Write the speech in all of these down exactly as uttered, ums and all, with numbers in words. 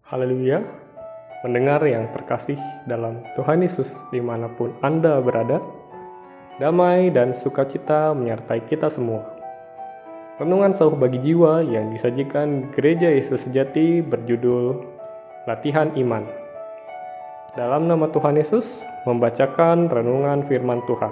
Haleluya, mendengar yang terkasih dalam Tuhan Yesus dimanapun Anda berada, damai dan sukacita menyertai kita semua. Renungan sauh bagi jiwa yang disajikan Gereja Yesus Sejati berjudul Latihan Iman. Dalam nama Tuhan Yesus, membacakan renungan firman Tuhan.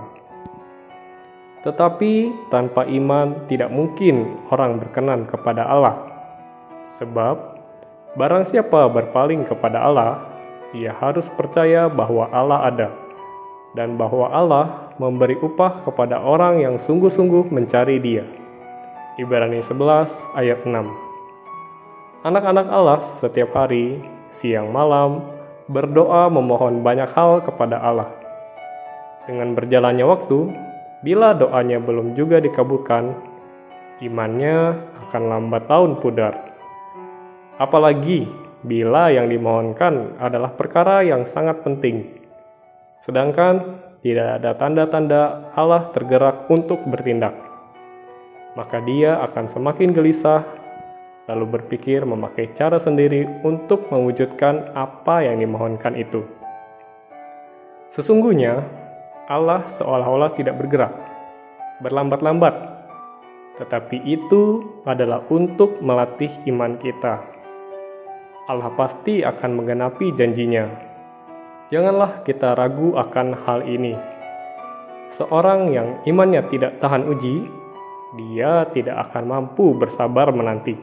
Tetapi tanpa iman tidak mungkin orang berkenan kepada Allah. Sebab barang siapa berpaling kepada Allah, ia harus percaya bahwa Allah ada, dan bahwa Allah memberi upah kepada orang yang sungguh-sungguh mencari Dia. Ibrani sebelas ayat enam. Anak-anak Allah setiap hari, siang malam, berdoa memohon banyak hal kepada Allah. Dengan berjalannya waktu, bila doanya belum juga dikabulkan, imannya akan lambat laun pudar. Apalagi bila yang dimohonkan adalah perkara yang sangat penting, sedangkan tidak ada tanda-tanda Allah tergerak untuk bertindak, maka dia akan semakin gelisah, lalu berpikir memakai cara sendiri untuk mewujudkan apa yang dimohonkan itu. Sesungguhnya Allah seolah-olah tidak bergerak, berlambat-lambat, tetapi itu adalah untuk melatih iman kita. Allah pasti akan menggenapi janjinya. Janganlah kita ragu akan hal ini. Seorang yang imannya tidak tahan uji, dia tidak akan mampu bersabar menanti.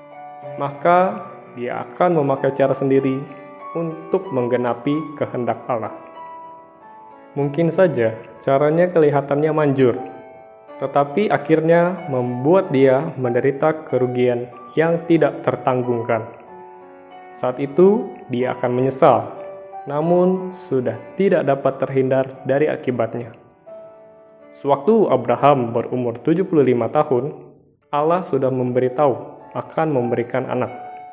Maka dia akan memakai cara sendiri untuk menggenapi kehendak Allah. Mungkin saja caranya kelihatannya manjur, tetapi akhirnya membuat dia menderita kerugian yang tidak tertanggungkan. Saat itu dia akan menyesal, namun sudah tidak dapat terhindar dari akibatnya. Sewaktu Abraham berumur tujuh puluh lima tahun, Allah sudah memberitahu akan memberikan anak.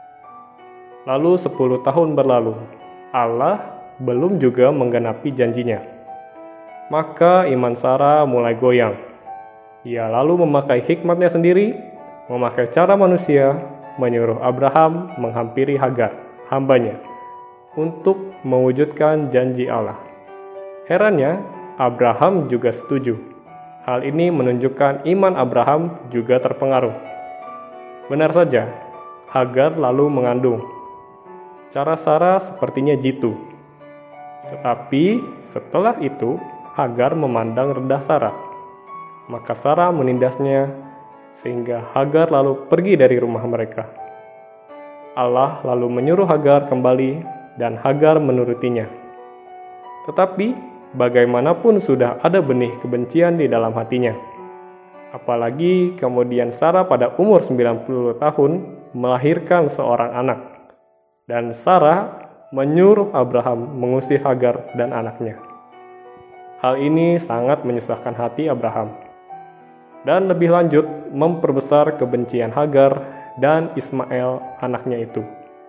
Lalu sepuluh tahun berlalu, Allah belum juga menggenapi janjinya. Maka iman Sarah mulai goyang. Ia lalu memakai hikmatnya sendiri, memakai cara manusia, menyuruh Abraham menghampiri Hagar, hambanya, untuk mewujudkan janji Allah. Herannya, Abraham juga setuju. Hal ini menunjukkan iman Abraham juga terpengaruh. Benar saja, Hagar lalu mengandung. Cara Sarah sepertinya jitu. Tetapi setelah itu, Hagar memandang rendah Sarah. Maka Sarah menindasnya, sehingga Hagar lalu pergi dari rumah mereka. Allah lalu menyuruh Hagar kembali, dan Hagar menurutinya. Tetapi bagaimanapun sudah ada benih kebencian di dalam hatinya. Apalagi kemudian Sarah pada umur sembilan puluh tahun melahirkan seorang anak, dan Sarah menyuruh Abraham mengusir Hagar dan anaknya. Hal ini sangat menyusahkan hati Abraham, dan lebih lanjut memperbesar kebencian Hagar dan Ismail anaknya itu.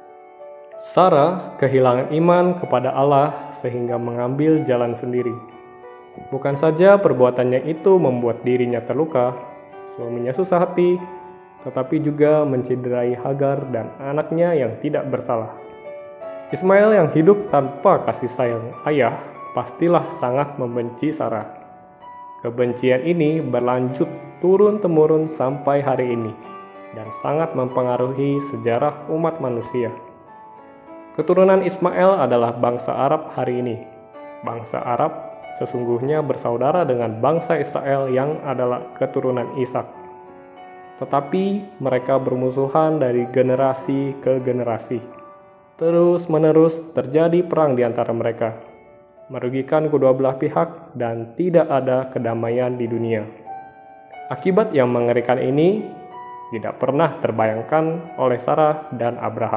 Sarah kehilangan iman kepada Allah sehingga mengambil jalan sendiri. Bukan saja perbuatannya itu membuat dirinya terluka, suaminya susah hati, tetapi juga mencederai Hagar dan anaknya yang tidak bersalah. Ismail yang hidup tanpa kasih sayang ayah pastilah sangat membenci Sarah. Kebencian ini berlanjut turun-temurun sampai hari ini dan sangat mempengaruhi sejarah umat manusia. Keturunan Ismail adalah bangsa Arab hari ini. Bangsa Arab sesungguhnya bersaudara dengan bangsa Israel yang adalah keturunan Ishak. Tetapi mereka bermusuhan dari generasi ke generasi. Terus-menerus terjadi perang di antara mereka, merugikan kedua belah pihak dan tidak ada kedamaian di dunia. Akibat yang mengerikan ini tidak pernah terbayangkan oleh Sarah dan Abraham.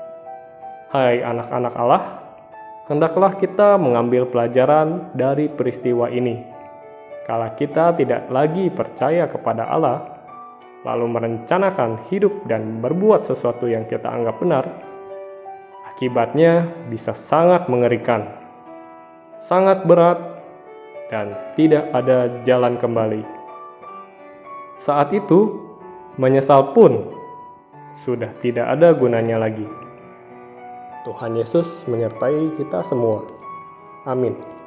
Hai anak-anak Allah, hendaklah kita mengambil pelajaran dari peristiwa ini. Kala kita tidak lagi percaya kepada Allah, lalu merencanakan hidup dan berbuat sesuatu yang kita anggap benar, akibatnya bisa sangat mengerikan, sangat berat, dan tidak ada jalan kembali. Saat itu, menyesal pun sudah tidak ada gunanya lagi. Tuhan Yesus menyertai kita semua. Amin.